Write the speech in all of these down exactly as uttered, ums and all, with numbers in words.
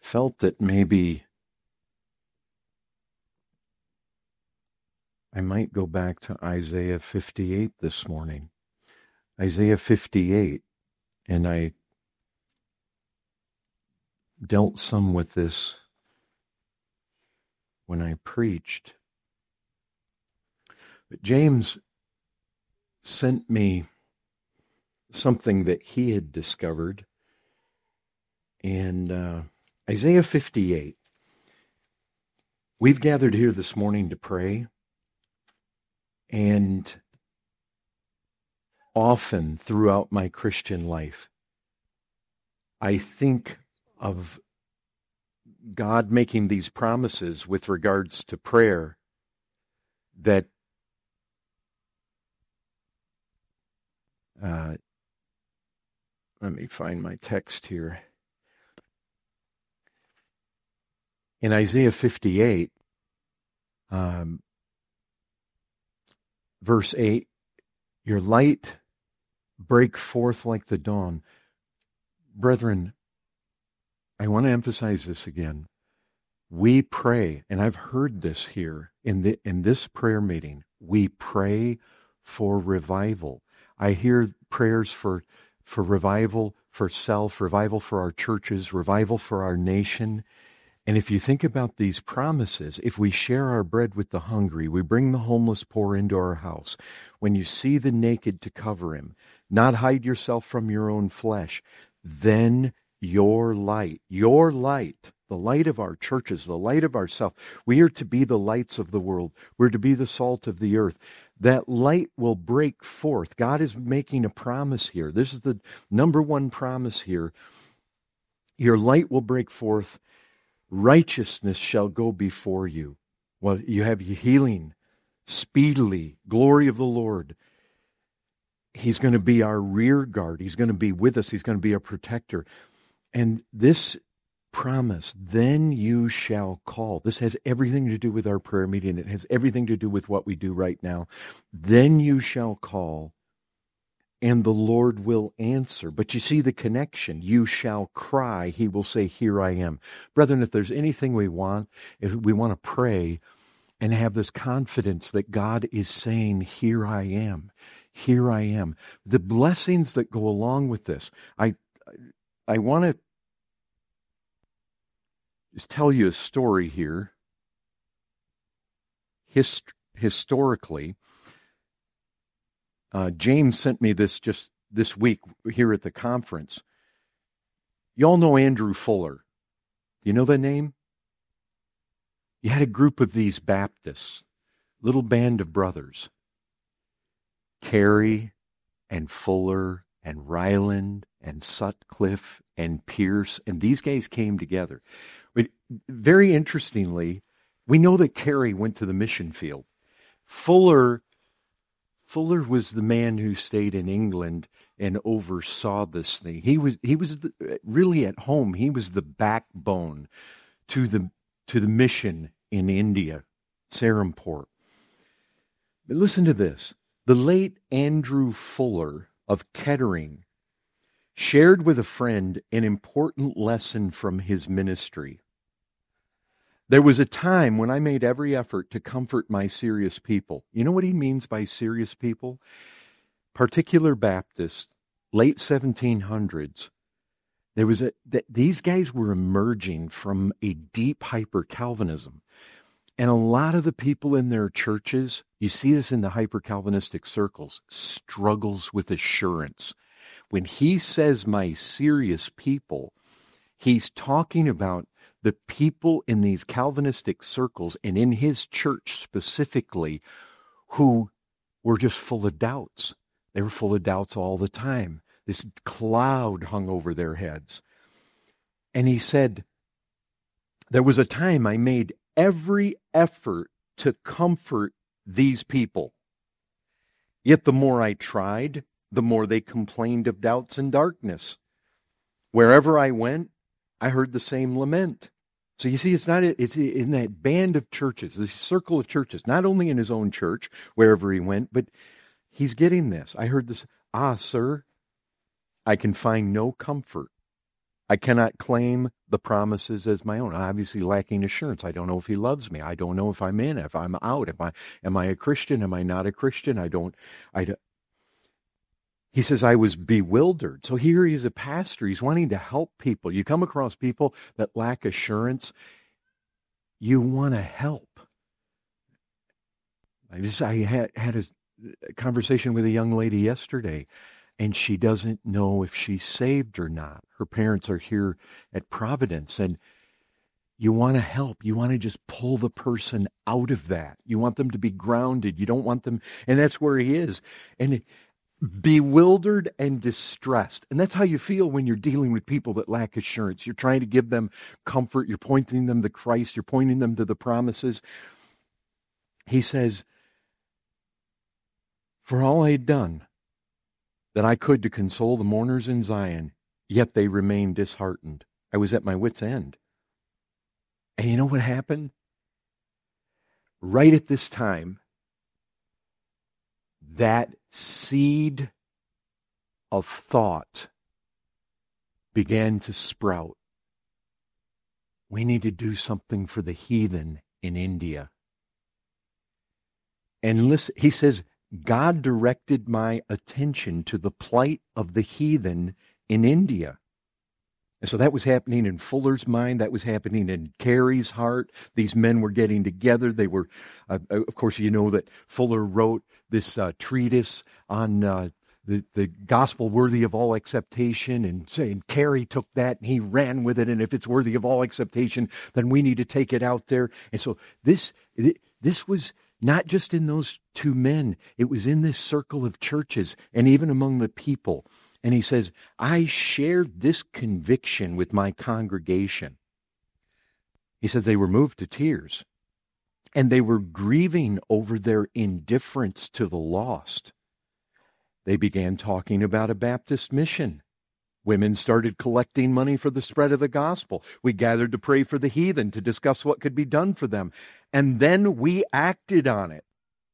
felt that maybe I might go back to Isaiah fifty-eight this morning. Isaiah fifty-eight, and I dealt some with this when I preached. But James sent me something that he had discovered. And uh, Isaiah fifty-eight, we've gathered here this morning to pray. And often throughout my Christian life, I think of God making these promises with regards to prayer that uh, let me find my text here. In Isaiah fifty-eight, um, verse eight, your light break forth like the dawn. Brethren, I want to emphasize this again. We pray, and I've heard this here in the in this prayer meeting, we pray for revival. I hear prayers for, for revival for self, revival for our churches, revival for our nation. And if you think about these promises, if we share our bread with the hungry, we bring the homeless poor into our house, when you see the naked to cover him, not hide yourself from your own flesh, then your light, your light, the light of our churches, the light of ourself, we are to be the lights of the world. We're to be the salt of the earth. That light will break forth. God is making a promise here. This is the number one promise here. Your light will break forth. Righteousness shall go before you. Well, you have healing speedily, glory of the Lord. He's going to be our rear guard. He's going to be with us. He's going to be a protector. And this promise, then you shall call. This has everything to do with our prayer meeting. It has everything to do with what we do right now. Then you shall call, and the Lord will answer. But you see the connection. You shall cry. He will say, here I am. Brethren, if there's anything we want, if we want to pray and have this confidence that God is saying, here I am, here I am. The blessings that go along with this. I, I want to just tell you a story here. Hist- historically, Uh, James sent me this just this week here at the conference. You all know Andrew Fuller. You know that name? You had a group of these Baptists, little band of brothers. Carey and Fuller and Ryland and Sutcliffe and Pierce, and these guys came together. But very interestingly, we know that Carey went to the mission field. Fuller Fuller was the man who stayed in England and oversaw this thing. He was he was the, really at home. He was the backbone to the to the mission in India, Serampore. But listen to this. The late Andrew Fuller of Kettering shared with a friend an important lesson from his ministry. There was a time when I made every effort to comfort my serious people. You know what he means by serious people? Particular Baptists, late seventeen hundreds. There was a that these guys were emerging from a deep hyper-Calvinism. And a lot of the people in their churches, you see this in the hyper-Calvinistic circles, struggles with assurance. When he says my serious people, he's talking about the people in these Calvinistic circles and in his church specifically who were just full of doubts. They were full of doubts all the time. This cloud hung over their heads. And he said, there was a time I made every effort to comfort these people. Yet the more I tried, the more they complained of doubts and darkness. Wherever I went, I heard the same lament. So you see, it's not it's in that band of churches, this circle of churches, not only in his own church, wherever he went, but he's getting this. I heard this, ah, sir, I can find no comfort. I cannot claim the promises as my own. Obviously lacking assurance. I don't know if he loves me. I don't know if I'm in, if I'm out. Am I, am I a Christian? Am I not a Christian? I don't, I don't. He says, I was bewildered. So here he's a pastor. He's wanting to help people. You come across people that lack assurance. You want to help. I just, I had, had a conversation with a young lady yesterday, and she doesn't know if she's saved or not. Her parents are here at Providence, and you want to help. You want to just pull the person out of that. You want them to be grounded. You don't want them, and that's where he is. And it, bewildered and distressed. And that's how you feel when you're dealing with people that lack assurance. You're trying to give them comfort. You're pointing them to Christ. You're pointing them to the promises. He says, for all I had done that I could to console the mourners in Zion, yet they remained disheartened. I was at my wit's end. And you know what happened? Right at this time, that seed of thought began to sprout. We need to do something for the heathen in India. And listen, he says, God directed my attention to the plight of the heathen in India. And so that was happening in Fuller's mind. That was happening in Carey's heart. These men were getting together. They were, uh, of course, you know that Fuller wrote this uh, treatise on uh, the, the gospel worthy of all acceptation. And, and Carey took that and he ran with it. And if it's worthy of all acceptation, then we need to take it out there. And so this, this was not just in those two men. It was in this circle of churches and even among the people. And he says, I shared this conviction with my congregation. He says they were moved to tears. And they were grieving over their indifference to the lost. They began talking about a Baptist mission. Women started collecting money for the spread of the gospel. We gathered to pray for the heathen, to discuss what could be done for them. And then we acted on it.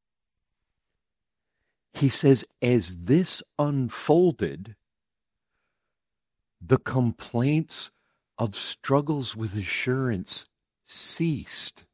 He says, as this unfolded, the complaints of struggles with assurance ceased.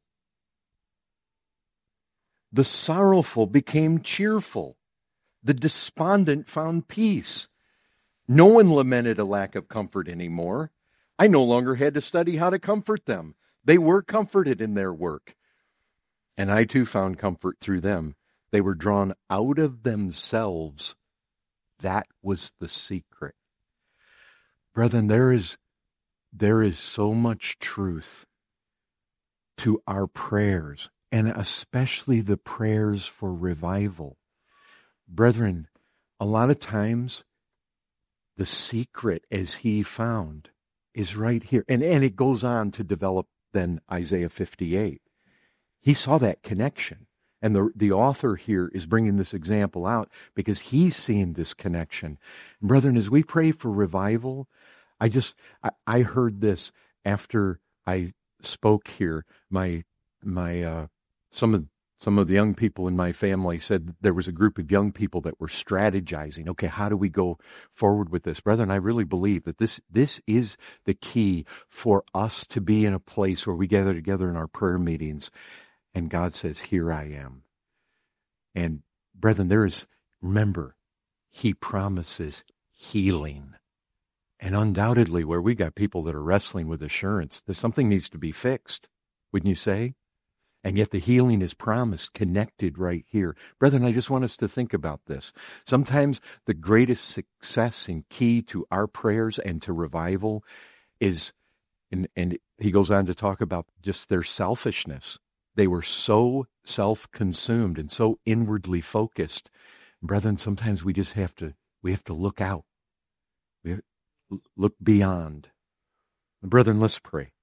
The sorrowful became cheerful. The despondent found peace. No one lamented a lack of comfort anymore. I no longer had to study how to comfort them. They were comforted in their work. And I too found comfort through them. They were drawn out of themselves. That was the secret. Brethren, there is, there is so much truth to our prayers, and especially the prayers for revival. Brethren, a lot of times, the secret, as he found, is right here. And, and it goes on to develop then Isaiah fifty-eight. He saw that connection. And the, the author here is bringing this example out because he's seen this connection. And brethren, as we pray for revival, I just, I, I heard this after I spoke here. My, my, uh, some of, some of the young people in my family said there was a group of young people that were strategizing. Okay, how do we go forward with this? Brethren, I really believe that this, this is the key for us to be in a place where we gather together in our prayer meetings. And God says, here I am. And brethren, there is, remember, he promises healing. And undoubtedly, where we got people that are wrestling with assurance, there's something needs to be fixed, wouldn't you say? And yet the healing is promised, connected right here. Brethren, I just want us to think about this. Sometimes the greatest success and key to our prayers and to revival is, and, and he goes on to talk about just their selfishness. They were so self-consumed and so inwardly focused. Brethren, sometimes we just have to, we have to look out. We have to look beyond. Brethren, let's pray.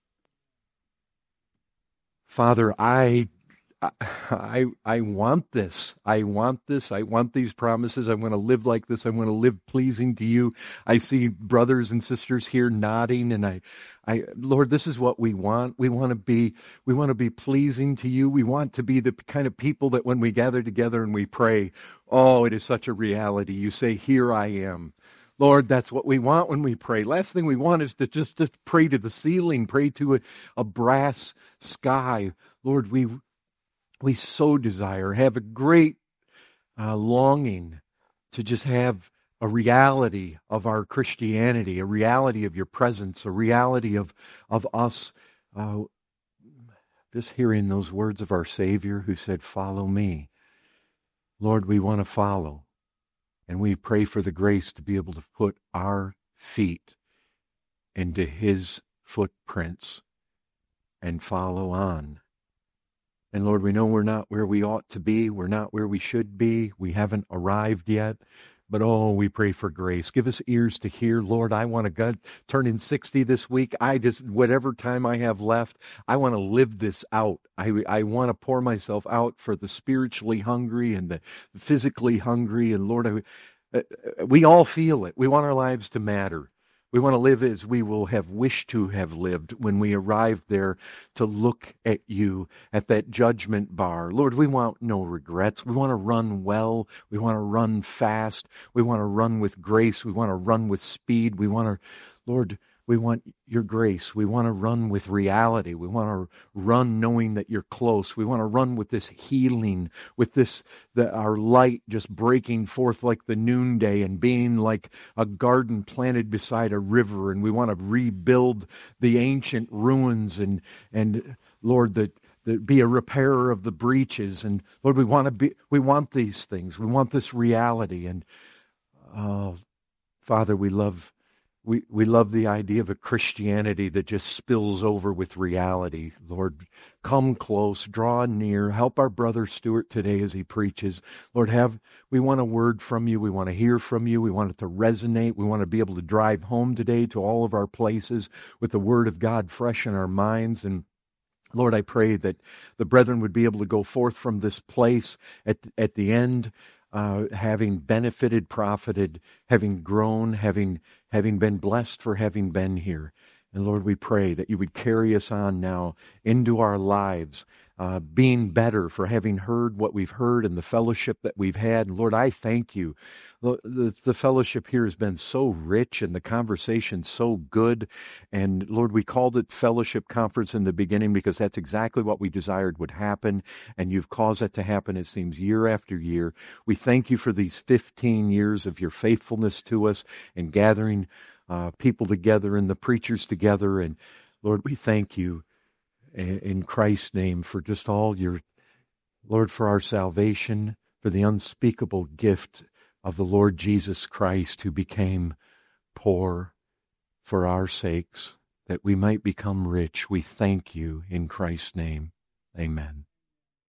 Father, I, I, I want this. I want this. I want these promises. I want to live like this. I want to live pleasing to you. I see brothers and sisters here nodding, and I, I, Lord, this is what we want. We want to be, we want to be pleasing to you. We want to be the kind of people that when we gather together and we pray, oh, it is such a reality. You say, here I am. Lord, that's what we want when we pray. Last thing we want is to just, just pray to the ceiling, pray to a, a brass sky. Lord, we we so desire, have a great uh, longing to just have a reality of our Christianity, a reality of your presence, a reality of, of us uh, just hearing those words of our Savior who said, follow me. Lord, we want to follow. And we pray for the grace to be able to put our feet into his footprints and follow on. And Lord, we know we're not where we ought to be. We're not where we should be. We haven't arrived yet. But oh, we pray for grace. Give us ears to hear. Lord, I want to go, turn in sixty this week. I just, whatever time I have left, I want to live this out. I, I want to pour myself out for the spiritually hungry and the physically hungry. And Lord, I, uh, we all feel it. We want our lives to matter. We want to live as we will have wished to have lived when we arrive there to look at you at that judgment bar. Lord, we want no regrets. We want to run well. We want to run fast. We want to run with grace. We want to run with speed. We want to, Lord, we want your grace. We want to run with reality. We want to run knowing that you're close. We want to run with this healing, with this, the, our light just breaking forth like the noonday and being like a garden planted beside a river. And we want to rebuild the ancient ruins and, and Lord, that that be a repairer of the breaches. And Lord, we want to be, we want these things. We want this reality. And oh, Father, we love We we love the idea of a Christianity that just spills over with reality. Lord, come close, draw near, help our brother Stuart today as he preaches. Lord, have we want a word from you. We want to hear from you. We want it to resonate. We want to be able to drive home today to all of our places with the word of God fresh in our minds. And Lord, I pray that the brethren would be able to go forth from this place at at the end, uh, having benefited, profited, having grown, having having been blessed for having been here. And Lord, we pray that you would carry us on now into our lives, uh, being better for having heard what we've heard and the fellowship that we've had. And Lord, I thank you. The, the, the fellowship here has been so rich and the conversation so good. And Lord, we called it Fellowship Conference in the beginning because that's exactly what we desired would happen. And you've caused that to happen, it seems, year after year. We thank you for these fifteen years of your faithfulness to us and gathering Uh, people together and the preachers together. And Lord, we thank you in Christ's name for just all your, Lord, for our salvation, for the unspeakable gift of the Lord Jesus Christ who became poor for our sakes, that we might become rich. We thank you in Christ's name. Amen.